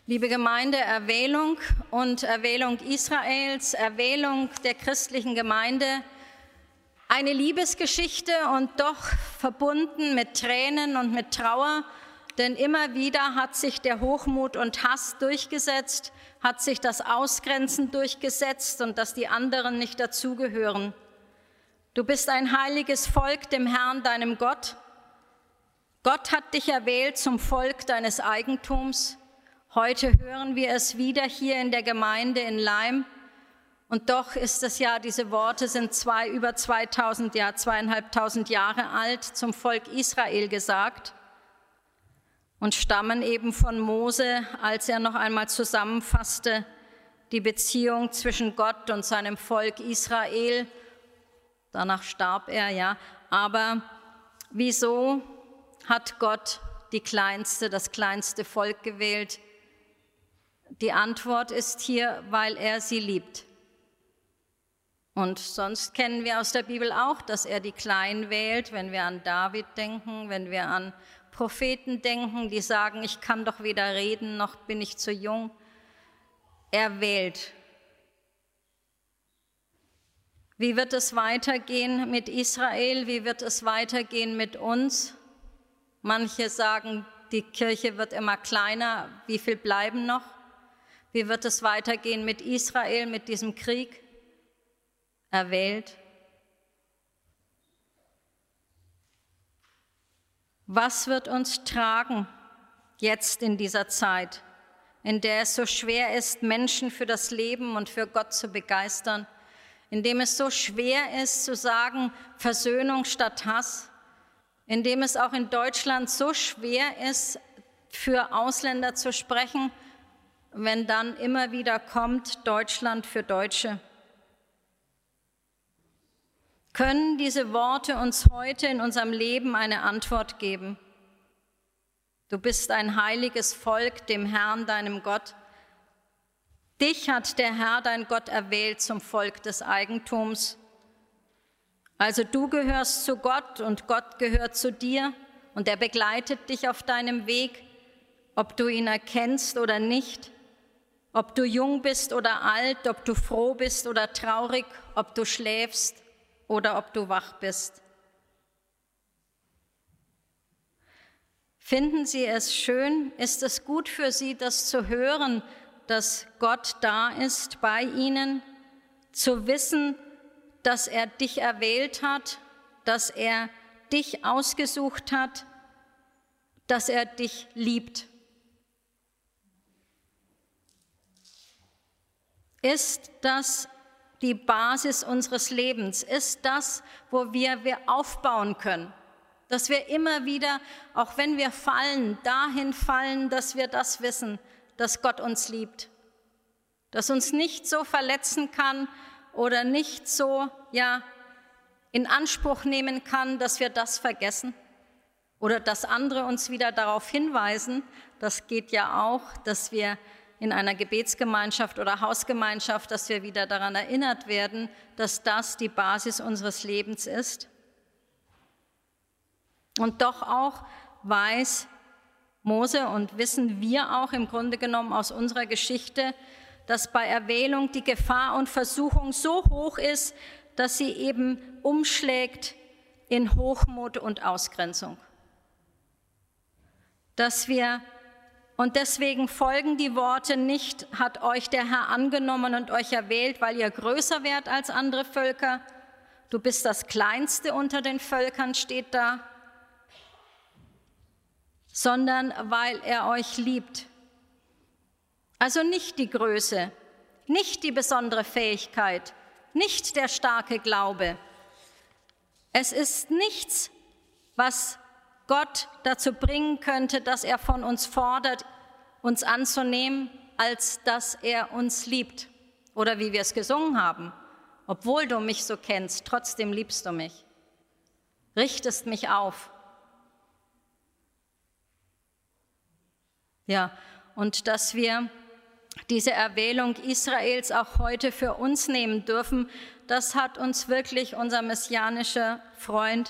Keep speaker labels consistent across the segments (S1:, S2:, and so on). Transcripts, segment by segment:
S1: Liebe Gemeinde, Erwählung und Erwählung Israels, Erwählung der christlichen Gemeinde, eine Liebesgeschichte und doch verbunden mit Tränen und mit Trauer, denn immer wieder hat sich der Hochmut und Hass durchgesetzt, hat sich das Ausgrenzen durchgesetzt und dass die anderen nicht dazugehören. Du bist ein heiliges Volk dem Herrn, deinem Gott. Gott hat dich erwählt zum Volk deines Eigentums. Heute hören wir es wieder hier in der Gemeinde in Laim. Und doch ist es ja, diese Worte sind über 2500 Jahre alt, zum Volk Israel gesagt und stammen eben von Mose, als er noch einmal zusammenfasste, die Beziehung zwischen Gott und seinem Volk Israel. Danach starb er, ja. Aber wieso hat Gott das kleinste Volk gewählt? Die Antwort ist hier, weil er sie liebt. Und sonst kennen wir aus der Bibel auch, dass er die Kleinen wählt, wenn wir an David denken, wenn wir an Propheten denken, die sagen, ich kann doch weder reden, noch bin ich zu jung. Er wählt. Wie wird es weitergehen mit Israel? Wie wird es weitergehen mit uns? Manche sagen, die Kirche wird immer kleiner. Wie viel bleiben noch? Wie wird es weitergehen mit Israel, mit diesem Krieg? Erwählt. Was wird uns tragen jetzt in dieser Zeit, in der es so schwer ist, Menschen für das Leben und für Gott zu begeistern, in dem es so schwer ist zu sagen, Versöhnung statt Hass, in dem es auch in Deutschland so schwer ist, für Ausländer zu sprechen, wenn dann immer wieder kommt, Deutschland für Deutsche. Können diese Worte uns heute in unserem Leben eine Antwort geben? Du bist ein heiliges Volk dem Herrn, deinem Gott. Dich hat der Herr, dein Gott, erwählt zum Volk des Eigentums. Also du gehörst zu Gott und Gott gehört zu dir und er begleitet dich auf deinem Weg, ob du ihn erkennst oder nicht, ob du jung bist oder alt, ob du froh bist oder traurig, ob du schläfst oder ob du wach bist. Finden Sie es schön? Ist es gut für Sie, das zu hören, dass Gott da ist bei Ihnen, zu wissen, dass er dich erwählt hat, dass er dich ausgesucht hat, dass er dich liebt? Ist das die Basis unseres Lebens? Ist das, wo wir aufbauen können? Dass wir immer wieder, auch wenn wir fallen, dahin fallen, dass wir das wissen, dass Gott uns liebt. Dass uns nicht so verletzen kann oder nicht so in Anspruch nehmen kann, dass wir das vergessen. Oder dass andere uns wieder darauf hinweisen, das geht ja auch, dass wir in einer Gebetsgemeinschaft oder Hausgemeinschaft, dass wir wieder daran erinnert werden, dass das die Basis unseres Lebens ist. Und doch auch weiß Mose und wissen wir auch im Grunde genommen aus unserer Geschichte, dass bei Erwählung die Gefahr und Versuchung so hoch ist, dass sie eben umschlägt in Hochmut und Ausgrenzung. Und deswegen folgen die Worte nicht, hat euch der Herr angenommen und euch erwählt, weil ihr größer wärt als andere Völker. Du bist das Kleinste unter den Völkern, steht da. Sondern weil er euch liebt. Also nicht die Größe, nicht die besondere Fähigkeit, nicht der starke Glaube. Es ist nichts, was Gott dazu bringen könnte, dass er von uns fordert, uns anzunehmen, als dass er uns liebt. Oder wie wir es gesungen haben, obwohl du mich so kennst, trotzdem liebst du mich, richtest mich auf. Ja, und dass wir diese Erwählung Israels auch heute für uns nehmen dürfen, das hat uns wirklich unser messianischer Freund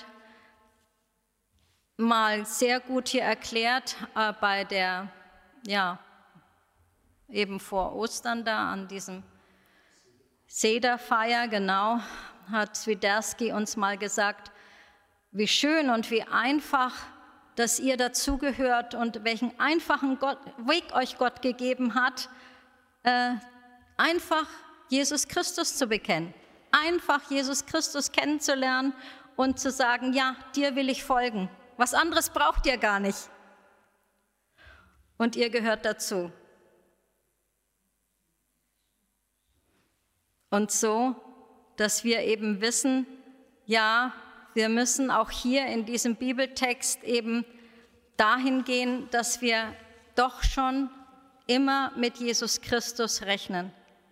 S1: mal sehr gut hier erklärt bei der eben vor Ostern da an diesem Sederfeier, genau, hat Swiderski uns mal gesagt, wie schön und wie einfach, dass ihr dazugehört und welchen einfachen Weg euch Gott gegeben hat, einfach Jesus Christus zu bekennen, einfach Jesus Christus kennenzulernen und zu sagen, ja, dir will ich folgen. Was anderes braucht ihr gar nicht. Und ihr gehört dazu. Und so, dass wir eben wissen, ja, wir müssen auch hier in diesem Bibeltext eben dahin gehen, dass wir doch schon immer mit Jesus Christus rechnen.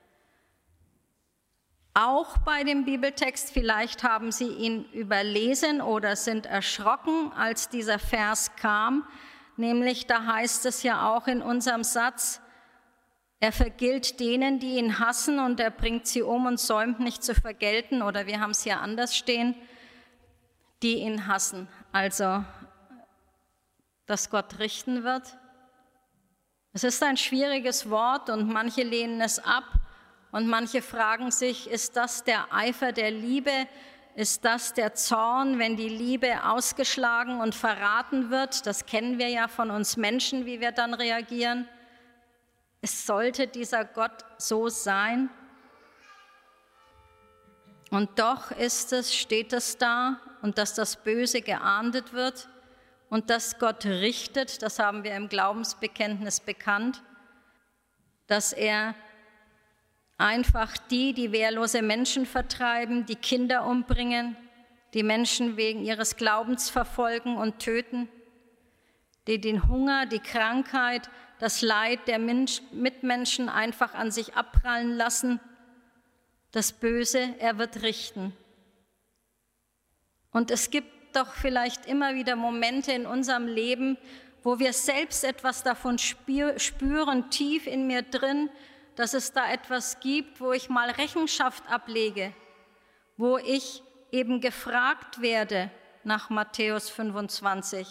S1: Auch bei dem Bibeltext, vielleicht haben Sie ihn überlesen oder sind erschrocken, als dieser Vers kam, nämlich da heißt es ja auch in unserem Satz, er vergilt denen, die ihn hassen und er bringt sie um und säumt nicht zu vergelten, oder wir haben es ja anders stehen, die ihn hassen. Also, dass Gott richten wird. Es ist ein schwieriges Wort und manche lehnen es ab. Und manche fragen sich, ist das der Eifer der Liebe? Ist das der Zorn, wenn die Liebe ausgeschlagen und verraten wird? Das kennen wir ja von uns Menschen, wie wir dann reagieren. Es sollte dieser Gott so sein. Und doch steht es da, und dass das Böse geahndet wird und dass Gott richtet, das haben wir im Glaubensbekenntnis bekannt, dass er einfach die wehrlose Menschen vertreiben, die Kinder umbringen, die Menschen wegen ihres Glaubens verfolgen und töten, die den Hunger, die Krankheit, das Leid der Mitmenschen einfach an sich abprallen lassen. Das Böse, er wird richten. Und es gibt doch vielleicht immer wieder Momente in unserem Leben, wo wir selbst etwas davon spüren, tief in mir drin, dass es da etwas gibt, wo ich mal Rechenschaft ablege, wo ich eben gefragt werde nach Matthäus 25.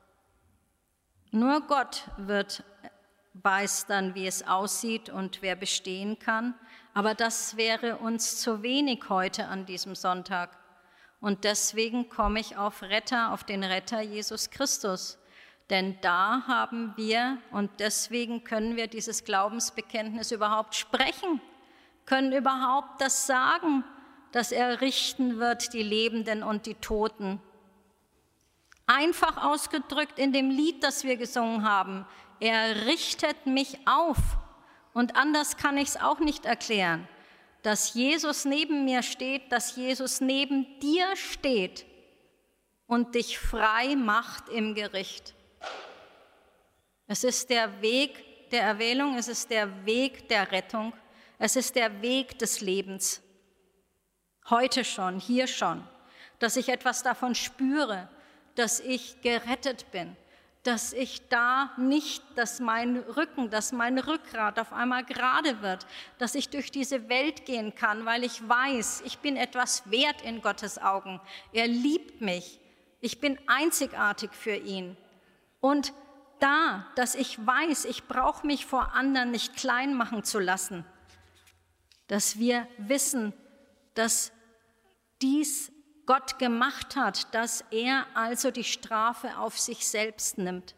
S1: Nur Gott weiß dann, wie es aussieht und wer bestehen kann, aber das wäre uns zu wenig heute an diesem Sonntag. Und deswegen komme ich auf den Retter Jesus Christus. Denn da haben wir, und deswegen können wir dieses Glaubensbekenntnis überhaupt sprechen, können überhaupt das sagen, dass er richten wird, die Lebenden und die Toten. Einfach ausgedrückt in dem Lied, das wir gesungen haben, er richtet mich auf. Und anders kann ich es auch nicht erklären, dass Jesus neben mir steht, dass Jesus neben dir steht und dich frei macht im Gericht. Es ist der Weg der Erwählung, es ist der Weg der Rettung, es ist der Weg des Lebens. Heute schon, hier schon, dass ich etwas davon spüre, dass ich gerettet bin, dass ich da nicht, dass mein Rückgrat auf einmal gerade wird, dass ich durch diese Welt gehen kann, weil ich weiß, ich bin etwas wert in Gottes Augen. Er liebt mich, ich bin einzigartig für ihn. Und dass ich weiß, ich brauche mich vor anderen nicht klein machen zu lassen, dass wir wissen, dass dies Gott gemacht hat, dass er also die Strafe auf sich selbst nimmt.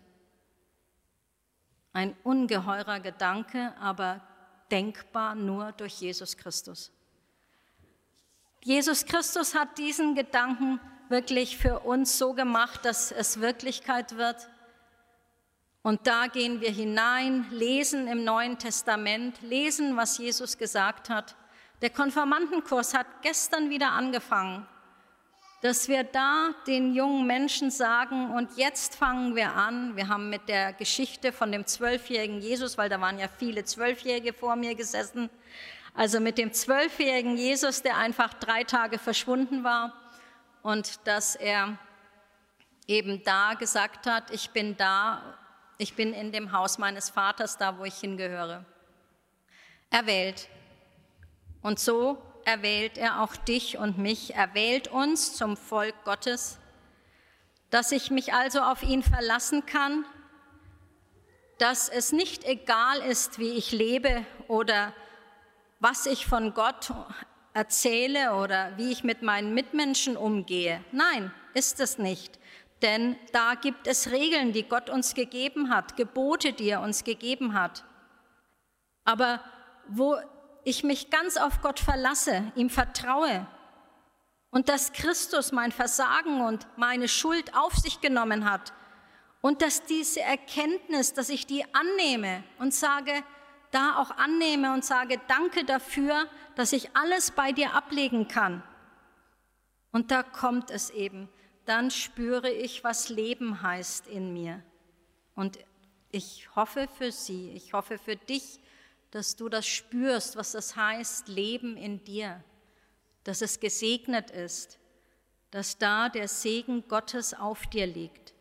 S1: Ein ungeheurer Gedanke, aber denkbar nur durch Jesus Christus. Jesus Christus hat diesen Gedanken wirklich für uns so gemacht, dass es Wirklichkeit wird. Und da gehen wir hinein, lesen im Neuen Testament, lesen, was Jesus gesagt hat. Der Konfirmandenkurs hat gestern wieder angefangen, dass wir da den jungen Menschen sagen, und jetzt fangen wir an. Wir haben mit der Geschichte von dem 12-jährigen Jesus, weil da waren ja viele 12-Jährige vor mir gesessen, also mit dem 12-jährigen Jesus, der einfach 3 Tage verschwunden war und dass er eben da gesagt hat, ich bin in dem Haus meines Vaters, da wo ich hingehöre. Erwählt. Und so erwählt er auch dich und mich, erwählt uns zum Volk Gottes, dass ich mich also auf ihn verlassen kann, dass es nicht egal ist, wie ich lebe oder was ich von Gott erzähle oder wie ich mit meinen Mitmenschen umgehe. Nein, ist es nicht. Denn da gibt es Regeln, die Gott uns gegeben hat, Gebote, die er uns gegeben hat. Aber wo ich mich ganz auf Gott verlasse, ihm vertraue und dass Christus mein Versagen und meine Schuld auf sich genommen hat und dass diese Erkenntnis, dass ich die annehme und sage, da auch annehme und sage, danke dafür, dass ich alles bei dir ablegen kann. Und da kommt es eben. Dann spüre ich, was Leben heißt in mir. Und ich hoffe für Sie, ich hoffe für dich, dass du das spürst, was das heißt, Leben in dir, dass es gesegnet ist, dass da der Segen Gottes auf dir liegt.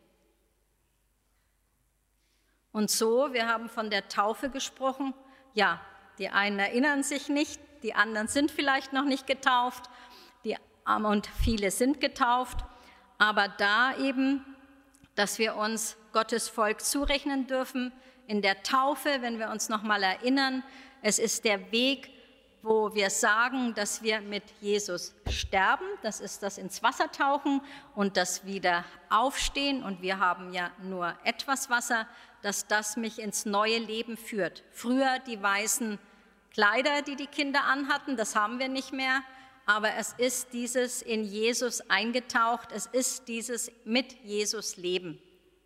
S1: Und so, wir haben von der Taufe gesprochen, ja, die einen erinnern sich nicht, die anderen sind vielleicht noch nicht getauft, und viele sind getauft, aber da eben, dass wir uns Gottes Volk zurechnen dürfen, in der Taufe, wenn wir uns noch mal erinnern, es ist der Weg, wo wir sagen, dass wir mit Jesus sterben, das ist das ins Wasser tauchen und das wieder aufstehen und wir haben ja nur etwas Wasser, dass das mich ins neue Leben führt. Früher die weißen Kleider, die die Kinder anhatten, das haben wir nicht mehr, aber es ist dieses in Jesus eingetaucht, es ist dieses mit Jesus Leben.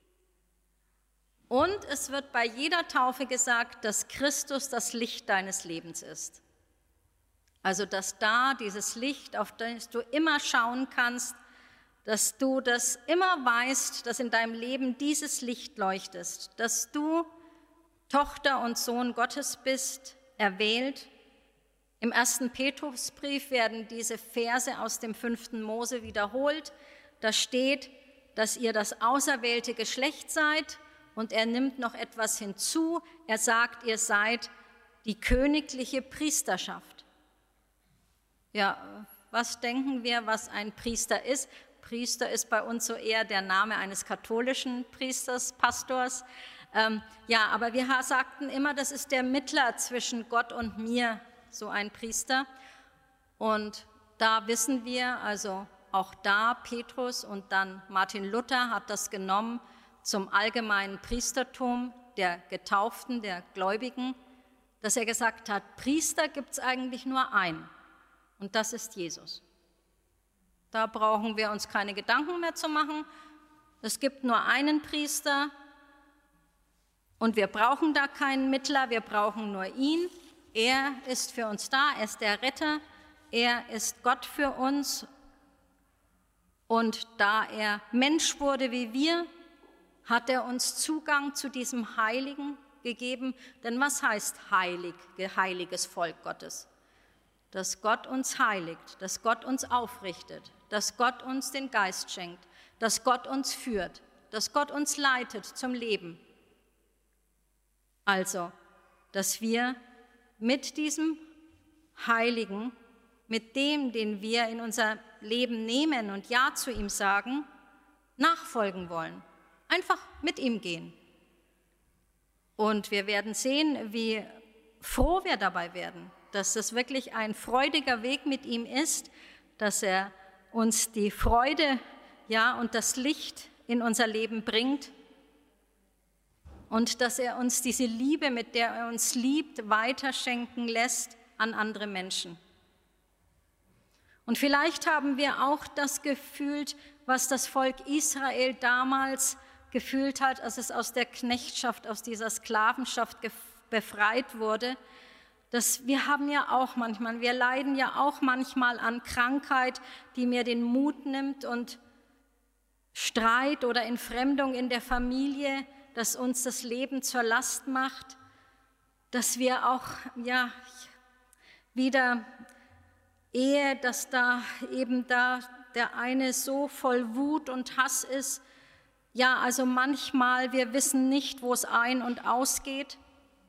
S1: Und es wird bei jeder Taufe gesagt, dass Christus das Licht deines Lebens ist. Also dass da dieses Licht, auf das du immer schauen kannst, dass du das immer weißt, dass in deinem Leben dieses Licht leuchtest, dass du Tochter und Sohn Gottes bist, erwählt. Im 1. Petrusbrief werden diese Verse aus dem 5. Mose wiederholt. Da steht, dass ihr das auserwählte Geschlecht seid und er nimmt noch etwas hinzu. Er sagt, ihr seid die königliche Priesterschaft. Ja, was denken wir, was ein Priester ist? Priester ist bei uns so eher der Name eines katholischen Priesters, Pastors. Ja, aber wir sagten immer, das ist der Mittler zwischen Gott und mir, so ein Priester. Und da wissen wir, also auch da Petrus und dann Martin Luther hat das genommen zum allgemeinen Priestertum der Getauften, der Gläubigen, dass er gesagt hat, Priester gibt es eigentlich nur einen und das ist Jesus. Da brauchen wir uns keine Gedanken mehr zu machen. Es gibt nur einen Priester und wir brauchen da keinen Mittler, wir brauchen nur ihn. Er ist für uns da, er ist der Retter, er ist Gott für uns. Und da er Mensch wurde wie wir, hat er uns Zugang zu diesem Heiligen gegeben. Denn was heißt heilig, heiliges Volk Gottes? Dass Gott uns heiligt, dass Gott uns aufrichtet, dass Gott uns den Geist schenkt, dass Gott uns führt, dass Gott uns leitet zum Leben. Also, dass wir mit diesem Heiligen, mit dem, den wir in unser Leben nehmen und Ja zu ihm sagen, nachfolgen wollen. Einfach mit ihm gehen. Und wir werden sehen, wie froh wir dabei werden, dass das wirklich ein freudiger Weg mit ihm ist, dass er uns die Freude, ja, und das Licht in unser Leben bringt und dass er uns diese Liebe, mit der er uns liebt, weiterschenken lässt an andere Menschen. Und vielleicht haben wir auch das gefühlt, was das Volk Israel damals gefühlt hat, als es aus der Knechtschaft, aus dieser Sklavenschaft befreit wurde. Wir haben ja auch manchmal, wir leiden ja auch manchmal an Krankheit, die mir den Mut nimmt und Streit oder Entfremdung in der Familie, das uns das Leben zur Last macht, dass wir auch ja wieder Ehe, dass da eben da der eine so voll Wut und Hass ist. Ja, also manchmal, wir wissen nicht, wo es ein- und ausgeht.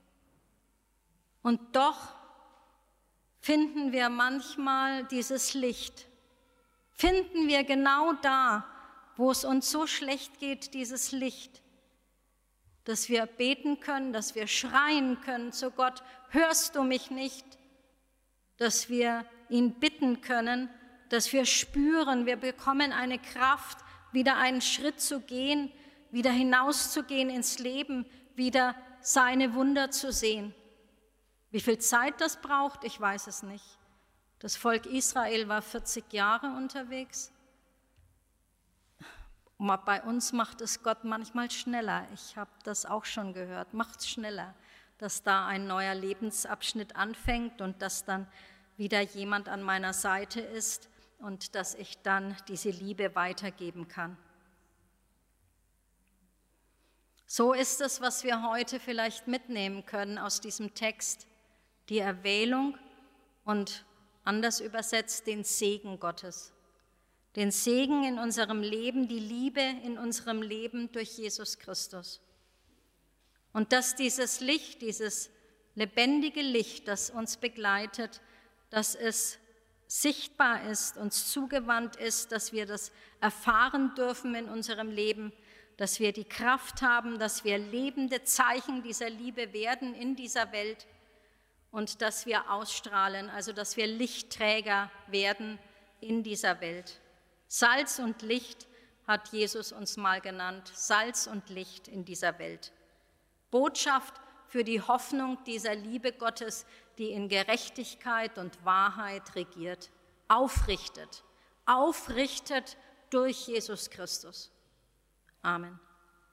S1: Und doch finden wir manchmal dieses Licht. Finden wir genau da, wo es uns so schlecht geht, dieses Licht. dass wir beten können, dass wir schreien können zu Gott, hörst du mich nicht? Dass wir ihn bitten können, dass wir spüren, wir bekommen eine Kraft, wieder einen Schritt zu gehen, wieder hinauszugehen ins Leben, wieder seine Wunder zu sehen. Wie viel Zeit das braucht, ich weiß es nicht. Das Volk Israel war 40 Jahre unterwegs. Bei uns macht es Gott manchmal schneller. Ich habe das auch schon gehört. Macht es schneller, dass da ein neuer Lebensabschnitt anfängt und dass dann wieder jemand an meiner Seite ist und dass ich dann diese Liebe weitergeben kann. So ist es, was wir heute vielleicht mitnehmen können aus diesem Text, die Erwählung und anders übersetzt den Segen Gottes. Den Segen in unserem Leben, die Liebe in unserem Leben durch Jesus Christus. Und dass dieses Licht, dieses lebendige Licht, das uns begleitet, dass es sichtbar ist, uns zugewandt ist, dass wir das erfahren dürfen in unserem Leben, dass wir die Kraft haben, dass wir lebende Zeichen dieser Liebe werden in dieser Welt und dass wir ausstrahlen, also dass wir Lichtträger werden in dieser Welt. Salz und Licht hat Jesus uns mal genannt, Salz und Licht in dieser Welt. Botschaft für die Hoffnung dieser Liebe Gottes, die in Gerechtigkeit und Wahrheit regiert, aufrichtet durch Jesus Christus. Amen.